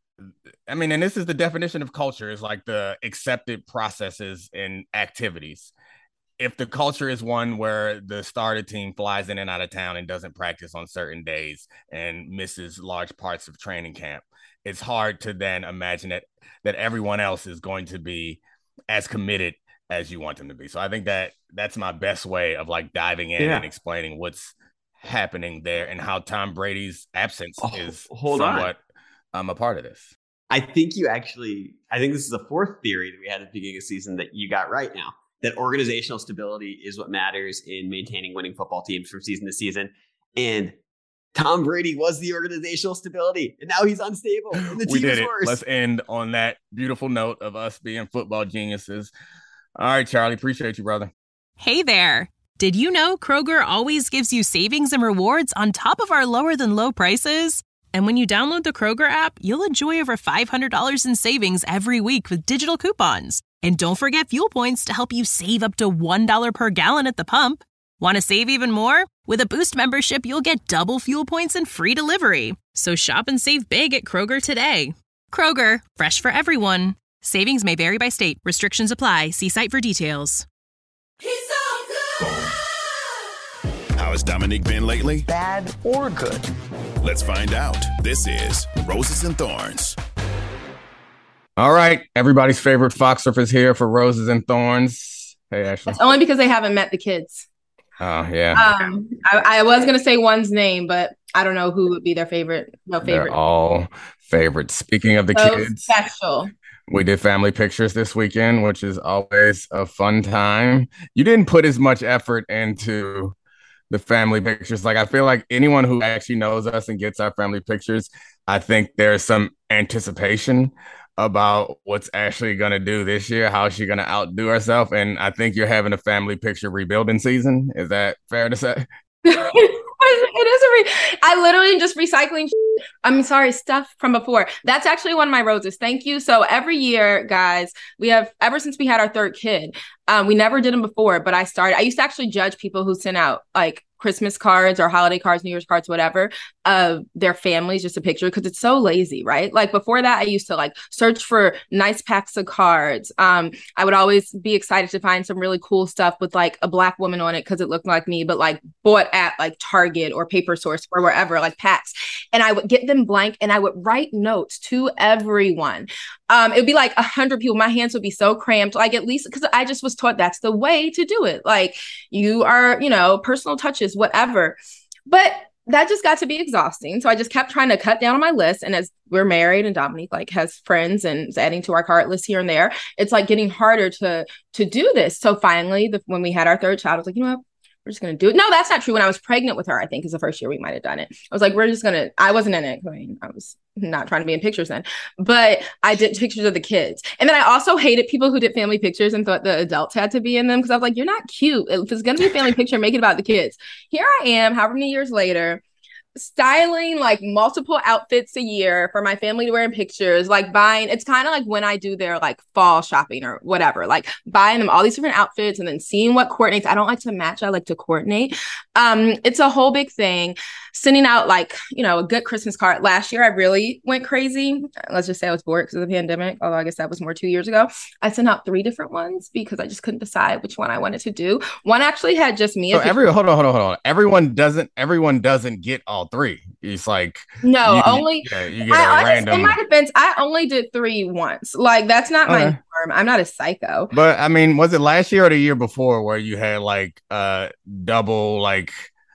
I mean, and this is the definition of culture, is like the accepted processes and activities. If the culture is one where the starter team flies in and out of town and doesn't practice on certain days and misses large parts of training camp, it's hard to then imagine that, that everyone else is going to be as committed as you want them to be. So I think that that's my best way of like diving in yeah. and explaining what's happening there and how Tom Brady's absence oh, is somewhat I'm a part of this. I think you actually, I think this is the fourth theory that we had at the beginning of the season that you got right now, that organizational stability is what matters in maintaining winning football teams from season to season. And Tom Brady was the organizational stability, and now he's unstable. And the team we did is it. Worse. Let's end on that beautiful note of us being football geniuses. All right, Charlie, appreciate you, brother. Hey there. Did you know Kroger always gives you savings and rewards on top of our lower than low prices? And when you download the Kroger app, you'll enjoy over five hundred dollars in savings every week with digital coupons. And don't forget fuel points to help you save up to one dollar per gallon at the pump. Want to save even more? With a Boost membership, you'll get double fuel points and free delivery. So shop and save big at Kroger today. Kroger, fresh for everyone. Savings may vary by state. Restrictions apply. See site for details. He's so good! How has Dominique been lately? Bad or good? Let's find out. This is Roses and Thorns. All right. Everybody's favorite Fox surf is here for Roses and Thorns. Hey, Ashley. It's only because they haven't met the kids. Oh, yeah. Um, I, I was going to say one's name, but I don't know who would be their favorite. No favorite. They're all favorites. Speaking of the so kids. Special. We did family pictures this weekend, which is always a fun time. You didn't put as much effort into the family pictures. Like, I feel like anyone who actually knows us and gets our family pictures, I think there's some anticipation about what's Ashley going to do this year, how she's going to outdo herself. And I think you're having a family picture rebuilding season. Is that fair to say? It is a re- I literally am just recycling I'm sorry, stuff from before. That's actually one of my roses. Thank you. So every year, guys, we have, ever since we had our third kid, um, we never did them before, but I started, I used to actually judge people who sent out like Christmas cards or holiday cards, New Year's cards, whatever, of their families, just a picture, because it's so lazy, right? Like before that, I used to like search for nice packs of cards. Um, I would always be excited to find some really cool stuff with like a Black woman on it because it looked like me, but like bought at like Target or Paper Source or wherever, like packs. And I would get them blank and I would write notes to everyone. Um, it would be like a hundred people. My hands would be so cramped, like at least because I just was taught that's the way to do it. Like you are, you know, personal touches, whatever. But that just got to be exhausting. So I just kept trying to cut down on my list. And as we're married and Dominique like has friends and is adding to our cart list here and there, it's like getting harder to to do this. So finally, the, when we had our third child, I was like, you know what? We're just going to do it. No, that's not true. When I was pregnant with her, I think is the first year we might have done it. I was like, we're just going to, I wasn't in it. I mean, I was not trying to be in pictures then, but I did pictures of the kids. And then I also hated people who did family pictures and thought the adults had to be in them. Because I was like, you're not cute. If it's going to be a family picture, make it about the kids. Here I am, however many years later, styling like multiple outfits a year for my family to wear in pictures, like buying, it's kind of like when I do their like fall shopping or whatever, like buying them all these different outfits and then seeing what coordinates. I don't like to match, I like to coordinate. Um, it's a whole big thing. Sending out like, you know, a good Christmas card. Last year, I really went crazy. Let's just say I was bored because of the pandemic, although I guess that was more two years ago. I sent out three different ones because I just couldn't decide which one I wanted to do. One actually had just me. So every, hold on, hold on, hold on. Everyone doesn't, everyone doesn't get all three. It's like no, you, only yeah, you get I, a random. In my defense, I only did three once. Like that's not my okay. norm. I'm not a psycho. But I mean, was it last year or the year before where you had like uh double like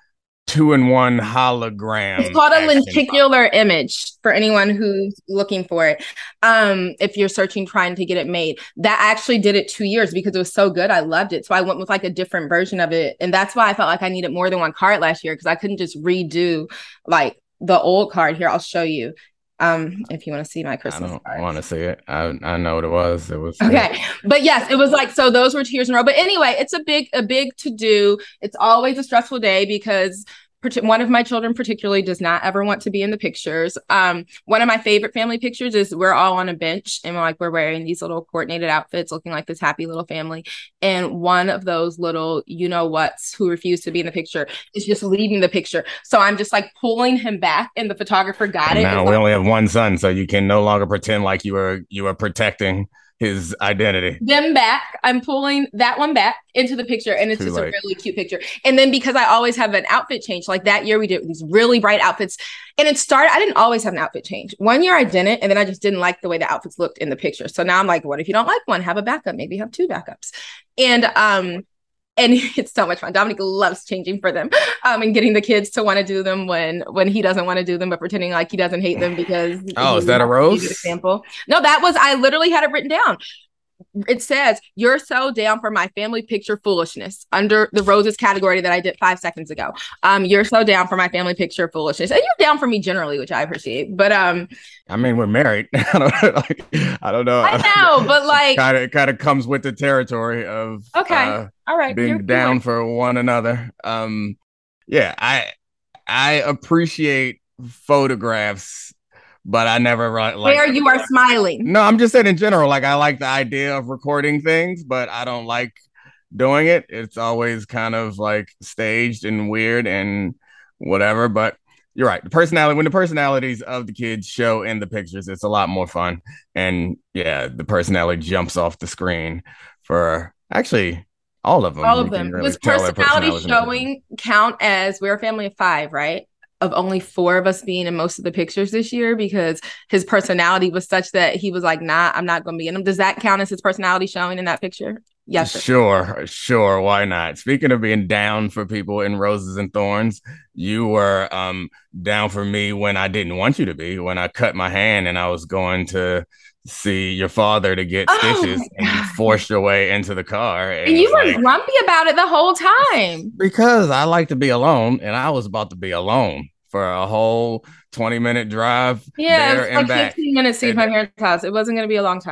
two in one hologram? It's called a lenticular image for anyone who's looking for it. Um, if you're searching, trying to get it made, that actually did it two years because it was so good. I loved it. So I went with like a different version of it. And that's why I felt like I needed more than one card last year because I couldn't just redo like the old card. Here, I'll show you. Um, if you want to see my Christmas I card. don't want to see it. I I know what it was. It was okay, but yes, it was like so. Those were two years in a row. But anyway, it's a big a big to do. It's always a stressful day because one of my children particularly does not ever want to be in the pictures. Um, one of my favorite family pictures is we're all on a bench and we're like we're wearing these little coordinated outfits, looking like this happy little family. And one of those little you know what's who refused to be in the picture is just leaving the picture. So I'm just like pulling him back, and the photographer got it. Now we like, only have one son, so you can no longer pretend like you were you were protecting his identity. Them back. I'm pulling that one back into the picture, and it's Too just late. a really cute picture. And then because I always have an outfit change, like that year we did these really bright outfits, and it started. I didn't always have an outfit change. One year I didn't, and then I just didn't like the way the outfits looked in the picture. So now I'm like, what if you don't like one? Have a backup. Maybe have two backups. And um. And it's so much fun. Dominic loves changing for them um, and getting the kids to want to do them when when he doesn't want to do them, but pretending like he doesn't hate them because. Oh, is that a rose? Example. No, that was, I literally had it written down. It says, you're so down for my family picture foolishness under the roses category that I did five seconds ago. Um, you're so down for my family picture foolishness. And you're down for me generally, which I appreciate. But um, I mean, we're married. I don't, like, I don't know. I know, but like kind of kind of comes with the territory of okay, uh, all right, being you're down cool. for one another. Um, yeah, I I appreciate photographs. But I never like where you are smiling. No, I'm just saying in general. Like I like the idea of recording things, but I don't like doing it. It's always kind of like staged and weird and whatever. But you're right. The personality when the personalities of the kids show in the pictures, it's a lot more fun. And yeah, the personality jumps off the screen for actually all of them. All of them. Really was personality showing count as we're a family of five, right? Of only four of us being in most of the pictures this year because his personality was such that he was like, nah, I'm not going to be in them. Does that count as his personality showing in that picture? Yes. Sure. Sure. Why not? Speaking of being down for people in Roses and Thorns, you were um, down for me when I didn't want you to be, when I cut my hand and I was going to see your father to get oh stitches and you forced your way into the car. And, and you were like, grumpy about it the whole time. Because I like to be alone and I was about to be alone for a whole twenty minute drive. Yeah, there it was and like back. fifteen minutes to my parents' house. It wasn't going to be a long time.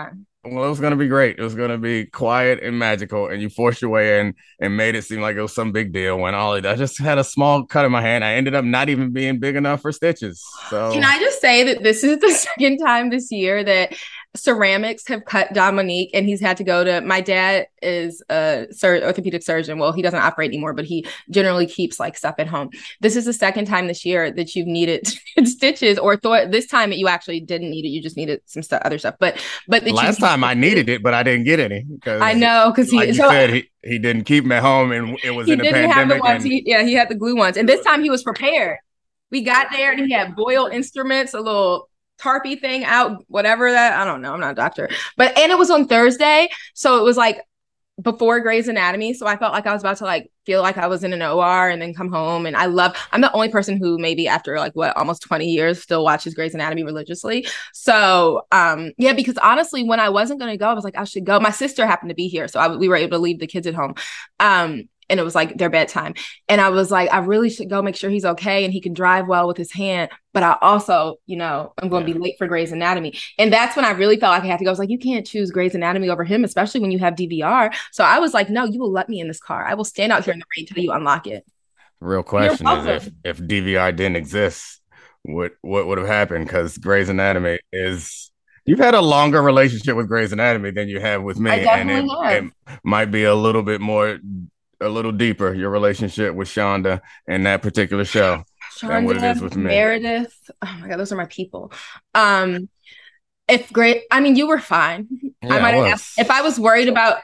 Well, it was gonna be great. It was gonna be quiet and magical, and you forced your way in and made it seem like it was some big deal. When all I just had a small cut in my hand, I ended up not even being big enough for stitches. So, can I just say that this is the second time this year that ceramics have cut Dominique, and he's had to go to. My dad is a sur- orthopedic surgeon. Well, he doesn't operate anymore, but he generally keeps like stuff at home. This is the second time this year that you've needed stitches, or thought this time that you actually didn't need it. You just needed some stuff, other stuff. But but last time I needed it, but I didn't get any. I know because he like you so, said he, he didn't keep them at home, and it was he in the didn't pandemic. Have the ones and, he, yeah, he had the glue ones, and this time he was prepared. We got there and he had Boyle Instruments, a little tarpy thing out, whatever that, I don't know. I'm not a doctor, but, and it was on Thursday. So it was like before Grey's Anatomy. So I felt like I was about to like feel like I was in an O R and then come home. And I love, I'm the only person who maybe after like what, almost twenty years still watches Grey's Anatomy religiously. So um, yeah, because honestly, when I wasn't going to go, I was like, I should go. My sister happened to be here. So I, we were able to leave the kids at home. Um, And it was like their bedtime. And I was like, I really should go make sure he's okay and he can drive well with his hand. But I also, you know, I'm going to yeah. be late for Grey's Anatomy. And that's when I really felt like I had to go. I was like, you can't choose Grey's Anatomy over him, especially when you have D V R. So I was like, no, you will let me in this car. I will stand out here in the rain until you unlock it. Real question is if, if D V R didn't exist, what, what would have happened? Because Grey's Anatomy is... You've had a longer relationship with Grey's Anatomy than you have with me. I definitely and it, have. it might be a little bit more... a little deeper, your relationship with Shonda and that particular show Shonda, than what it is with me. Meredith. Oh my God, those are my people. Um, if great, I mean, you were fine. Yeah, I might I have asked, if I was worried about,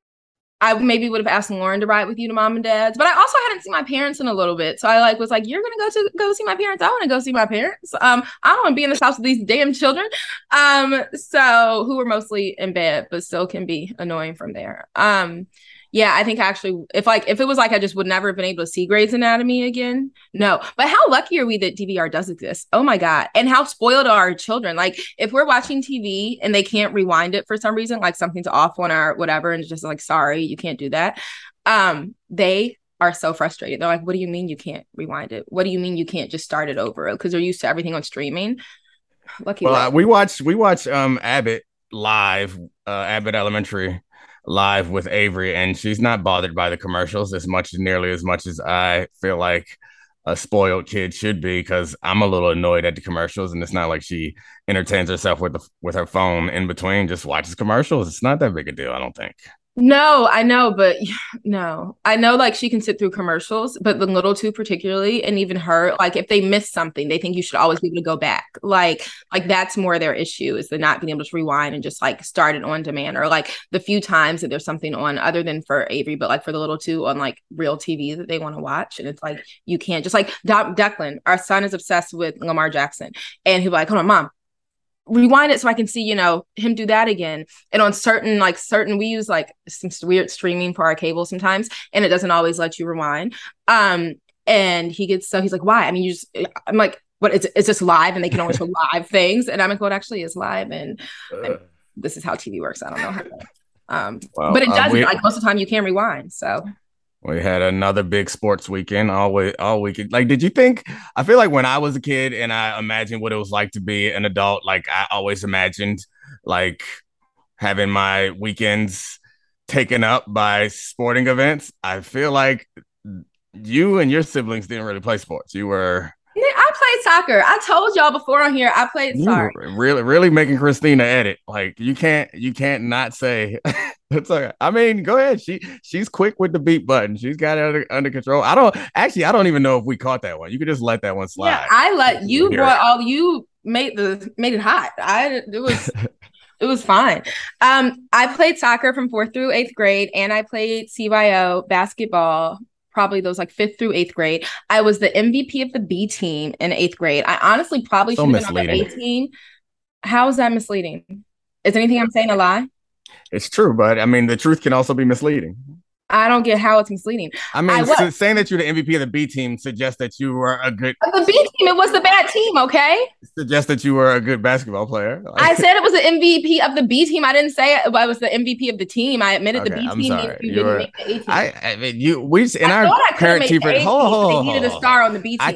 I maybe would have asked Lauren to ride with you to mom and dad's, but I also hadn't seen my parents in a little bit. So I like was like, you're gonna go to go see my parents. I want to go see my parents. Um, I don't want to be in this house with these damn children. Um, so who were mostly in bed, but still can be annoying from there. Um, Yeah, I think actually, if like if it was like I just would never have been able to see Grey's Anatomy again, no. But how lucky are we that D V R does exist? Oh my God. And how spoiled are our children? Like if we're watching T V and they can't rewind it for some reason, like something's off on our whatever, and it's just like, sorry, you can't do that. Um, they are so frustrated. They're like, what do you mean you can't rewind it? What do you mean you can't just start it over? Because they're used to everything on streaming. Lucky. Well, uh, we watch we watch um Abbott live, uh, Abbott Elementary. live with Avery, and she's not bothered by the commercials as much, nearly as much as I feel like a spoiled kid should be, because I'm a little annoyed at the commercials, and it's not like she entertains herself with the, with her phone in between, just watches commercials. It's not that big a deal, I don't think. No, I know, but no, I know like she can sit through commercials, but the little two particularly, and even her, like if they miss something, they think you should always be able to go back. Like, like that's more their issue, is the not being able to rewind and just like start it on demand, or like the few times that there's something on other than for Avery, but like for the little two on like real T V that they want to watch. And it's like, you can't just like De- Declan, our son is obsessed with Lamar Jackson, and he'll be like, hold on, mom, rewind it so I can see, you know, him do that again. And on certain, like certain, we use like some weird streaming for our cable sometimes, and it doesn't always let you rewind. Um, and he gets, so he's like, why? I mean, you just, I'm like, what, is, is this live? And they can only show live things. And I'm like, well, it actually is live. And, uh, and this is how T V works. I don't know how to, um, well, but it does, uh, we- like most of the time you can rewind. So we had another big sports weekend all way, all weekend. Like, did you think, I feel like when I was a kid and I imagined what it was like to be an adult, like I always imagined like having my weekends taken up by sporting events. I feel like you and your siblings didn't really play sports. You were... I played soccer. I told y'all before on here, I played soccer. Really, really making Christina edit. Like you can't, you can't not say it's okay. I mean, go ahead. She, she's quick with the beat button. She's got it under, under control. I don't actually, I don't even know if we caught that one. You could just let that one slide. Yeah, I let you brought all you made the made it hot. I it was it was fine. Um, I played soccer from fourth through eighth grade, and I played C Y O basketball. Probably those like fifth through eighth grade. I was the M V P of the B team in eighth grade. I honestly probably so should have been on the A team. How is that misleading? Is anything I'm saying a lie? It's true, but I mean, the truth can also be misleading. I don't get how it's misleading. I mean, I s- saying that you're the M V P of the B team suggests that you were a good... The B team, it was the bad team, okay? Suggests that you were a good basketball player. Like... I said it was the M V P of the B team. I didn't say it, I was the M V P of the team. I admitted okay, the B I'm team. Sorry. You, you didn't were... make the A team. I, I mean, you, we just, in I our thought I parent team... Hold, hold, hold, needed a star on the B team. I can't...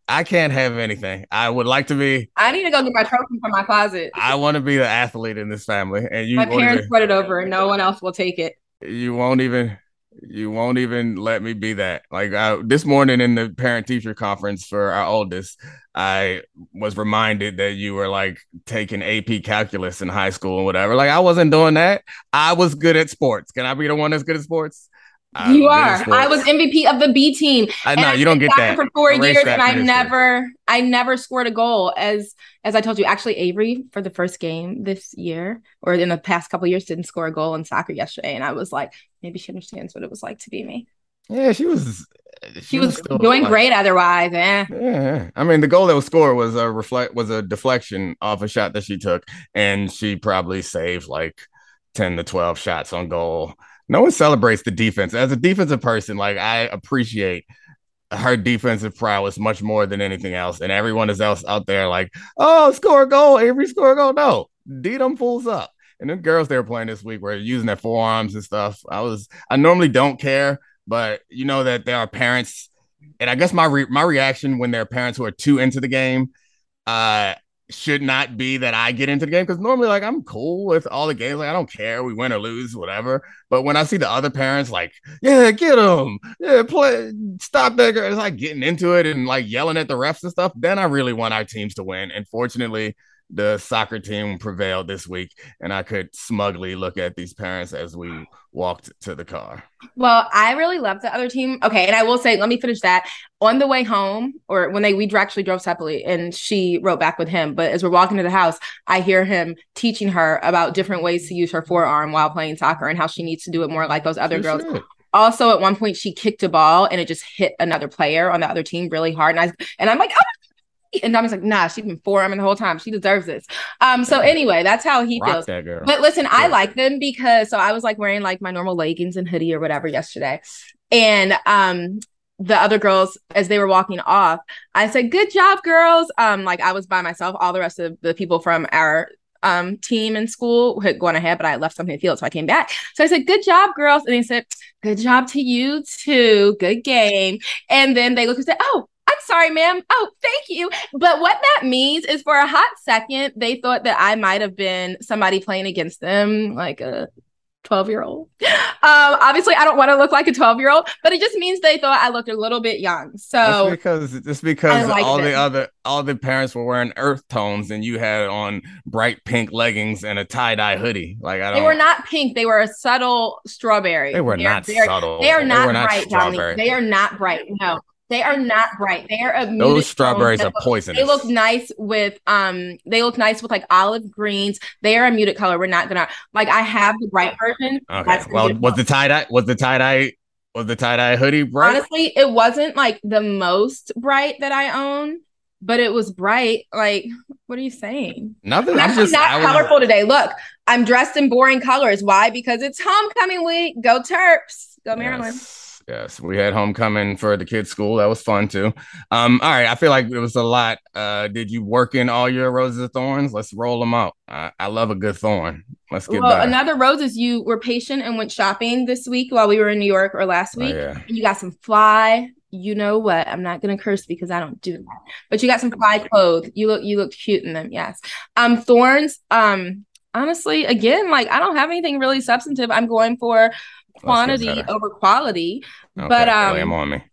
I can't have anything. I would like to be. I need to go get my trophy from my closet. I want to be the athlete in this family, and you. My parents brought it over, and no one else will take it. You won't even. You won't even let me be that. Like I, this morning in the parent-teacher conference for our oldest, I was reminded that you were like taking A P calculus in high school and whatever. Like I wasn't doing that. I was good at sports. Can I be the one that's good at sports? You are. I was M V P of the B team. I know you don't get that for four years, and I never, I never scored a goal. As as I told you, actually, Avery for the first game this year, or in the past couple of years, didn't score a goal in soccer yesterday, and I was like, maybe she understands what it was like to be me. Yeah, she was. She, she was, was doing like, great otherwise. Eh. Yeah, I mean, the goal that was scored was a reflect was a deflection off a shot that she took, and she probably saved like ten to twelve shots on goal. No one celebrates the defense. As a defensive person, like I appreciate her defensive prowess much more than anything else. And everyone else out there like, oh, score a goal, Avery, score a goal. No, D them fools up. And the girls they were playing this week were using their forearms and stuff. I was, I normally don't care, but you know that there are parents, and I guess my re- my reaction when there are parents who are too into the game, uh, should not be that I get into the game, because normally like I'm cool with all the games, like I don't care, we win or lose, whatever. But when I see the other parents like, yeah, get them, yeah, play, stop that girl, it's like getting into it and like yelling at the refs and stuff, then I really want our teams to win. And fortunately, the soccer team prevailed this week, and I could smugly look at these parents as we walked to the car. Well, I really love the other team. Okay, and I will say, let me finish that. On the way home, or when they we actually drove separately, and she wrote back with him. But as we're walking to the house, I hear him teaching her about different ways to use her forearm while playing soccer and how she needs to do it more like those other girls. Should. Also, at one point, she kicked a ball and it just hit another player on the other team really hard. And I and I'm like, oh. And Dominic's like, nah, she's been forearming the whole time. She deserves this. Um, so anyway, that's how he Rock feels. That girl. But listen, yeah. I like them because so I was like wearing like my normal leggings and hoodie or whatever yesterday. And um the other girls, as they were walking off, I said, good job, girls. Um, like I was by myself. All the rest of the people from our um team in school had gone ahead, but I left something in the field, so I came back. So I said, good job, girls. And they said, good job to you too. Good game. And then they looked and said, oh, I'm sorry, ma'am. Oh, thank you. But what that means is for a hot second, they thought that I might have been somebody playing against them, like a twelve-year-old. Um, obviously, I don't want to look like a twelve-year-old, but it just means they thought I looked a little bit young. So that's because it's because like all them. the other all the parents were wearing earth tones, and you had on bright pink leggings and a tie-dye hoodie. Like I don't. They were not pink. They were a subtle strawberry. They were they not very, subtle. They are not, they not bright, Dominique. They are not bright. No. They are not bright. They are a those strawberries are poisonous. They look nice with um. They look nice with like olive greens. They are a muted color. We're not gonna like. I have the bright version. Okay. Well, was the tie dye? Was the tie dye? Was the tie dye hoodie bright? Honestly, it wasn't like the most bright that I own, but it was bright. Like, what are you saying? Nothing. I'm, I'm just not colorful was... today. Look, I'm dressed in boring colors. Why? Because it's homecoming week. Go Terps. Go Maryland. Yes. Yes, we had homecoming for the kids' school. That was fun too. Um, all right, I feel like it was a lot. Uh, did you work in all your roses of thorns? Let's roll them out. I, I love a good thorn. Let's get well, better. Another rose is you were patient and went shopping this week while we were in New York or last week. Oh, yeah. And you got some fly. You know what? I'm not gonna curse because I don't do that. But you got some fly clothes. You look you look cute in them. Yes. Um, thorns. Um, honestly, again, like I don't have anything really substantive. I'm going for quantity over quality. Okay, but um lay 'em on me.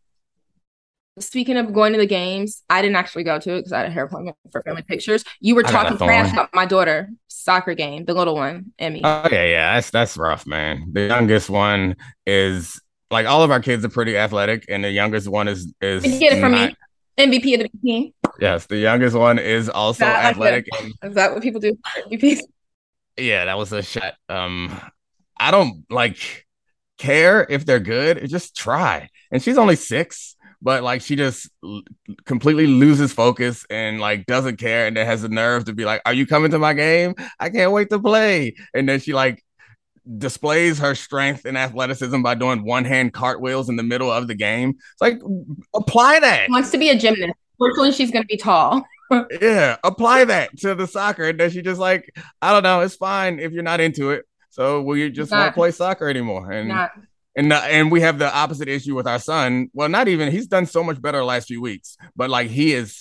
Speaking of going to the games, I didn't actually go to it because I had a hair appointment for family pictures. You were talking trash about my daughter soccer game, the little one, Emmy. Oh yeah, yeah, that's that's rough, man. The youngest one is like all of our kids are pretty athletic, and the youngest one is is you get it from not, me, M V P of the team. Yes, the youngest one is also is athletic. Like and, is that what people do? M V Ps? Yeah, that was a shot. Um, I don't like. care if they're good, just try. And she's only six, but like she just l- completely loses focus and like doesn't care, and then has the nerve to be like, are you coming to my game? I can't wait to play. And then she like displays her strength and athleticism by doing one hand cartwheels in the middle of the game. It's like, apply that. She wants to be a gymnast. Fortunately, she's going to be tall. Yeah, apply that to the soccer. And then she just like, I don't know, it's fine if you're not into it. So will you just not, want to play soccer anymore? And not. And uh, and we have the opposite issue with our son. Well, not even he's done so much better the last few weeks, but like he is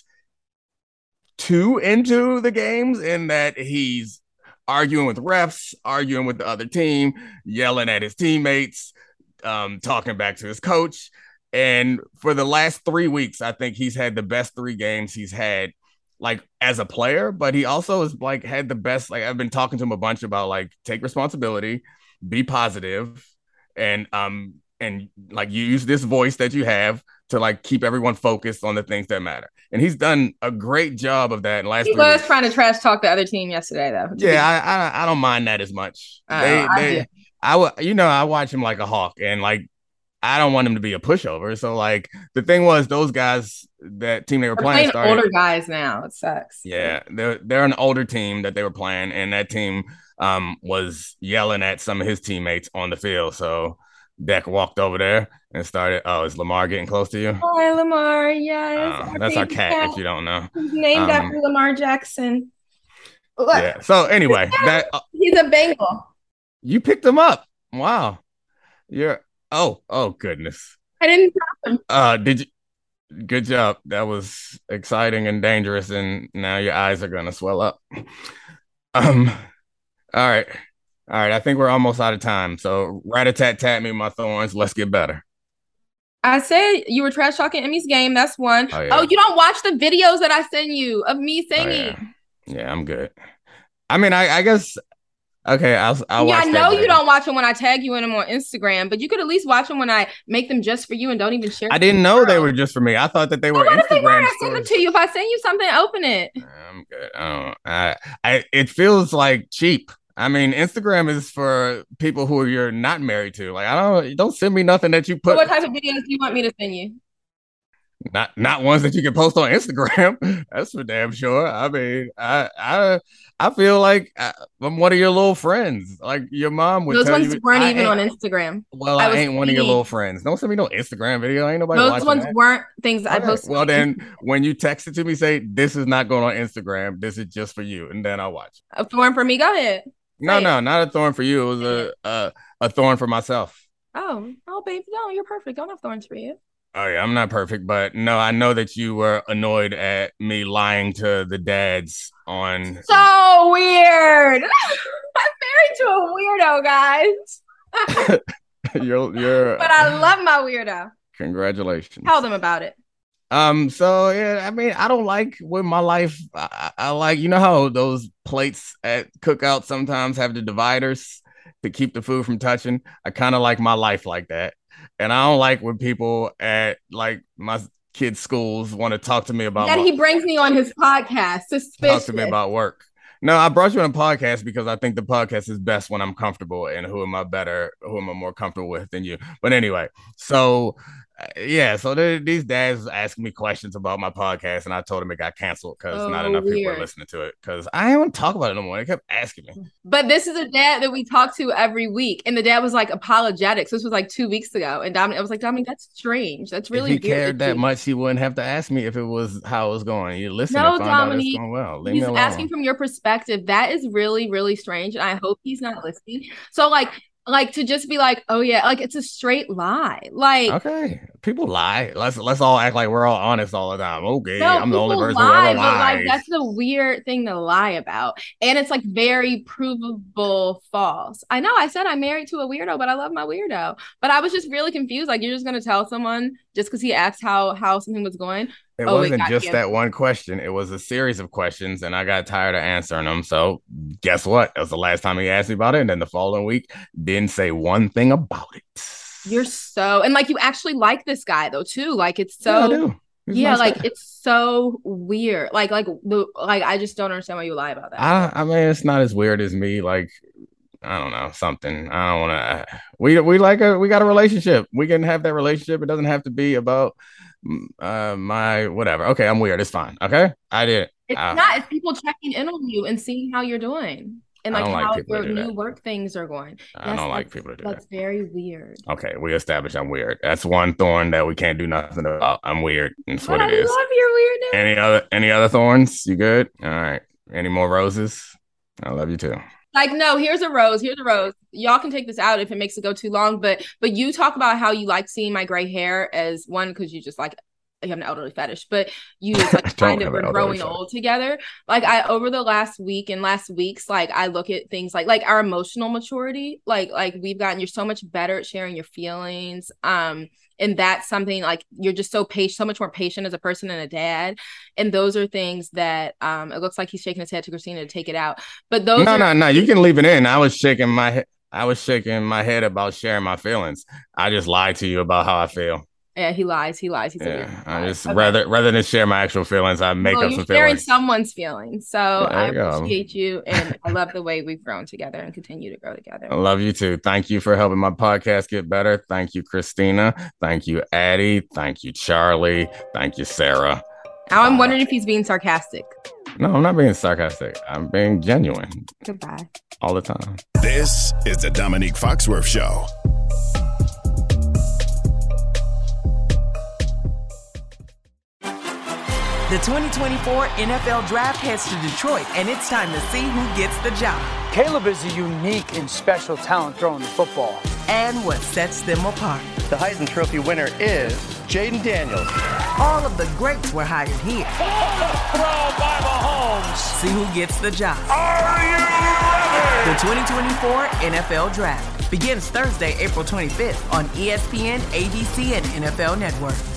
too into the games in that he's arguing with refs, arguing with the other team, yelling at his teammates, um, talking back to his coach. And for the last three weeks, I think he's had the best three games he's had, like as a player. But he also has like had the best. Like I've been talking to him a bunch about like take responsibility, be positive. And um and like you use this voice that you have to like keep everyone focused on the things that matter. And he's done a great job of that in the last. He three was weeks. trying to trash talk the other team yesterday, though. Yeah, I, I I don't mind that as much. Uh, they, I they, do. I would, you know, I watch him like a hawk, and like I don't want him to be a pushover. So like the thing was, those guys, that team they were We're playing, playing started, older guys now. It sucks. Yeah, they're they're an older team that they were playing, and that team um was yelling at some of his teammates on the field. So Deck walked over there and started. Oh, is Lamar getting close to you? Hi, Lamar. Yes, Uh, that's our cat, cat. If you don't know, he's named um, after Lamar Jackson. Look, yeah. So anyway, that uh, he's a Bengal. You picked him up. Wow. You're. Oh. Oh goodness. I didn't drop him. Uh, did you? Good job. That was exciting and dangerous, and now your eyes are gonna swell up. Um. All right. All right. I think we're almost out of time. So rat-a-tat-tat me, my thorns. Let's get better. I said you were trash talking Emmy's game. That's one. Oh, Oh, yeah. you don't watch the videos that I send you of me Oh, singing. yeah. Yeah, I'm good. I mean, I, I guess. Okay, I'll. I'll yeah, watch I that know you later. don't watch them when I tag you in them on Instagram, but you could at least watch them when I make them just for you and don't even share. I didn't know they were just for me. I thought that they were What if they were? Instagram I send them stories. to you. If I send you something, open it. I'm good. I don't. I. I. It feels like cheap. I mean, Instagram is for people who you're not married to. Like, I don't. Don't send me nothing that you So put. what type of videos do you want me to send you? Not not ones that you can post on Instagram. That's for damn sure. I mean, I I I feel like I, I'm one of your little friends. Like your mom would Those tell ones you. weren't I even on ain't- Instagram. Well, I I, was ain't one of your thinking- little friends. Don't send me no Instagram video. Ain't nobody Those watching ones that. weren't things that I Okay. posted. Well, then when you text it to me, say this is not going on Instagram. This is just for you, and then I'll watch it. A thorn for me. Go ahead. No, Say no, it. not a thorn for you. It was a a, a thorn for myself. Oh, oh, babe, no, you're perfect. Don't have thorns for you. Oh yeah, I'm not perfect, but no, I know that you were annoyed at me lying to the dads on. So weird. I'm married to a weirdo, guys. you're, you're. But I love my weirdo. Congratulations. Tell them about it. Um. So yeah, I mean, I don't like with my life. I, I like you know how those plates at cookouts sometimes have the dividers to keep the food from touching. I kind of like my life like that, and I don't like when people at like my kids' schools want to talk to me about. That my, he brings me on his podcast. Suspicious. talk to me about work. No, I brought you on a podcast because I think the podcast is best when I'm comfortable, and who am I better, who am I more comfortable with than you. But anyway, so uh, yeah, so they, these dads asking me questions about my podcast, and I told them it got canceled because Oh, not enough people weird. are listening to it. Because I didn't want to talk about it no more. They kept asking me. But this is a dad that we talk to every week. And the dad was like apologetics. This was like two weeks ago. And Dominic, I was like, Dominic, that's strange. That's really if he weird cared that that you- much, he wouldn't have to ask me if it was how it was going. You listen No, and find out Dominique, it's going well. Leave He's me alone. asking from your perspective. That is really, really strange. And I hope he's not listening. So like, like to just be like, oh yeah, like it's a straight lie. Like Okay, people lie. Let's let's all act like we're all honest all the time. Okay, no, I'm the only people person who lie, ever but like lies. that's a weird thing to lie about. And it's like very provable false. I know I said I'm married to a weirdo, but I love my weirdo. But I was just really confused. Like you're just gonna tell someone just because he asked how how something was going. It Oh, it wasn't got just canceled. that one question. It was a series of questions, and I got tired of answering them. So guess what? That was the last time he asked me about it. And then the following week, didn't say one thing about it. You're so and like you actually like this guy though too. Like it's so Yeah, I do. He's a yeah, nice like guy. it's so weird. Like like the like I just don't understand why you lie about that. I, I mean, it's not as weird as me. Like, I don't know, something. I don't want to. We we like a we got a relationship. We can have that relationship. It doesn't have to be about mm, uh my whatever. Okay, I'm weird. It's fine. Okay, I did. It's Uh, not. It's people checking in on you and seeing how you're doing and I like don't like how people your to do new that. work things are going. I Yes, don't like that's- people to do that. That's very weird. Okay, we established I'm weird. That's one thorn that we can't do nothing about. I'm weird. That's But what I it is. love your weirdness. Any other any other thorns? You good? All right. Any more roses? I love you too. Like, no, here's a rose. Here's a rose. Y'all can take this out if it makes it go too long. But but you talk about how you like seeing my gray hair as one, because you just like, you have an elderly fetish, but you just like kind of we're growing old together. Like I, over the last week and last weeks, like I look at things like, like our emotional maturity, like, like we've gotten, you're so much better at sharing your feelings. Um, and that's something like, you're just so patient, so much more patient as a person and a dad. And those are things that, um, it looks like he's shaking his head to Christina to take it out, but those No, are- no, no, you can leave it in. I was shaking my head. I was shaking my head about sharing my feelings. I just lied to you about how I feel. Yeah, he lies. He lies. He's yeah, I just okay. rather rather than share my actual feelings, I make well, up you're some sharing feelings. someone's feelings. So I you appreciate you, and I love the way we've grown together and continue to grow together. I love you too. Thank you for helping my podcast get better. Thank you, Christina. Thank you, Addie. Thank you, Charlie. Thank you, Sarah. Now I'm wondering if he's being sarcastic. No, I'm not being sarcastic. I'm being genuine. Goodbye. All the time. This is the Dominique Foxworth Show. The twenty twenty-four N F L Draft heads to Detroit, and it's time to see who gets the job. Caleb is a unique and special talent throwing the football. And what sets them apart. The Heisman Trophy winner is Jaden Daniels. All of the greats were hired here. Throw by Mahomes. See who gets the job. Are you ready? The twenty twenty-four N F L Draft begins Thursday, April twenty-fifth on E S P N, A B C, and N F L Network.